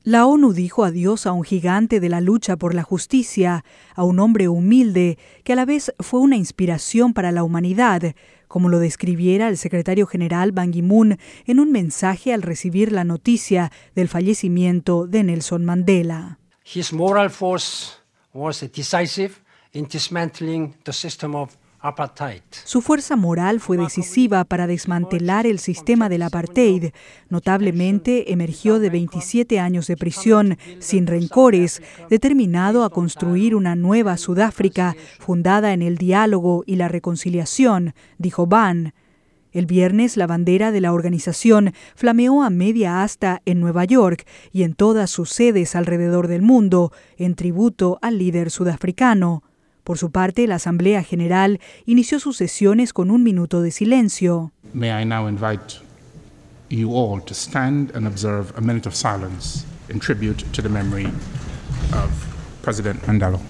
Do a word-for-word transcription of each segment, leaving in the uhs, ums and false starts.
La ONU dijo adiós a un gigante de la lucha por la justicia, a un hombre humilde que a la vez fue una inspiración para la humanidad, como lo describiera el secretario general Ban Ki-moon en un mensaje al recibir la noticia del fallecimiento de Nelson Mandela. His moral force was decisive in dismantling the system of apartheid. Su fuerza moral fue decisiva para desmantelar el sistema del apartheid. Notablemente, emergió de veintisiete años de prisión, sin rencores, determinado a construir una nueva Sudáfrica fundada en el diálogo y la reconciliación, dijo Ban. El viernes, la bandera de la organización flameó a media asta en Nueva York y en todas sus sedes alrededor del mundo, en tributo al líder sudafricano. Por su parte, la Asamblea General inició sus sesiones con un minuto de silencio. May I now invite you all to stand and observe a minute of silence in tribute to the memory of President Mandela.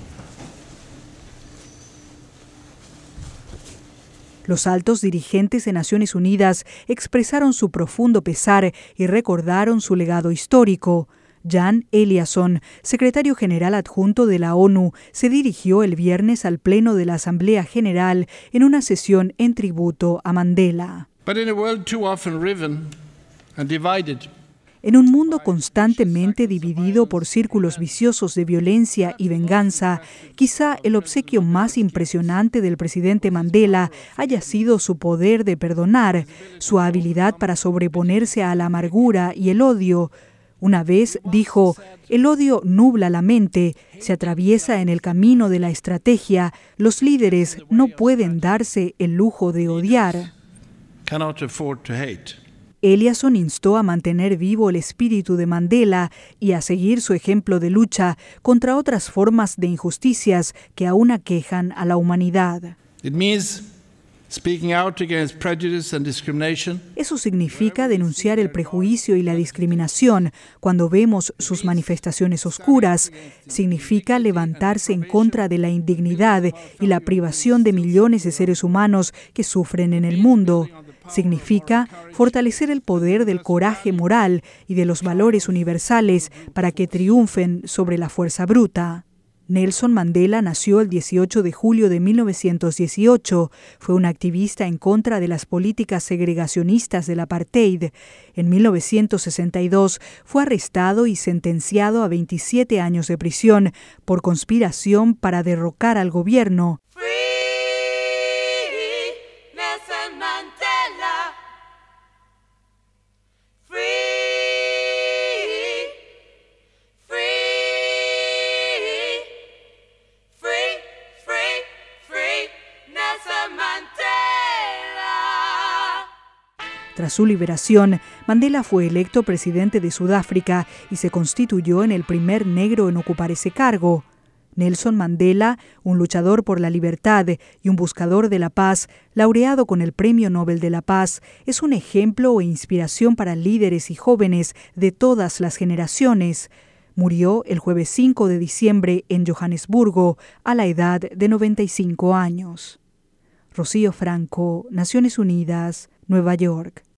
Los altos dirigentes de Naciones Unidas expresaron su profundo pesar y recordaron su legado histórico. Jan Eliasson, secretario general adjunto de la ONU, se dirigió el viernes al Pleno de la Asamblea General en una sesión en tributo a Mandela. But in a world too often riven and divided, En un mundo constantemente dividido por círculos viciosos de violencia y venganza, quizá el obsequio más impresionante del presidente Mandela haya sido su poder de perdonar, su habilidad para sobreponerse a la amargura y el odio. Una vez dijo, el odio nubla la mente, se atraviesa en el camino de la estrategia, los líderes no pueden darse el lujo de odiar. cannot afford to hate. Eliasson instó a mantener vivo el espíritu de Mandela y a seguir su ejemplo de lucha contra otras formas de injusticias que aún aquejan a la humanidad. It means speaking out against prejudice and discrimination. Eso significa denunciar el prejuicio y la discriminación cuando vemos sus manifestaciones oscuras. Significa levantarse en contra de la indignidad y la privación de millones de seres humanos que sufren en el mundo. Significa fortalecer el poder del coraje moral y de los valores universales para que triunfen sobre la fuerza bruta. Nelson Mandela nació el dieciocho de julio de mil novecientos dieciocho. Fue un activista en contra de las políticas segregacionistas del apartheid. En mil novecientos sesenta y dos fue arrestado y sentenciado a veintisiete años de prisión por conspiración para derrocar al gobierno. Tras su liberación, Mandela fue electo presidente de Sudáfrica y se constituyó en el primer negro en ocupar ese cargo. Nelson Mandela, un luchador por la libertad y un buscador de la paz, laureado con el Premio Nobel de la Paz, es un ejemplo e inspiración para líderes y jóvenes de todas las generaciones. Murió el jueves cinco de diciembre en Johannesburgo, a la edad de noventa y cinco años. Rocío Franco, Naciones Unidas, Nueva York.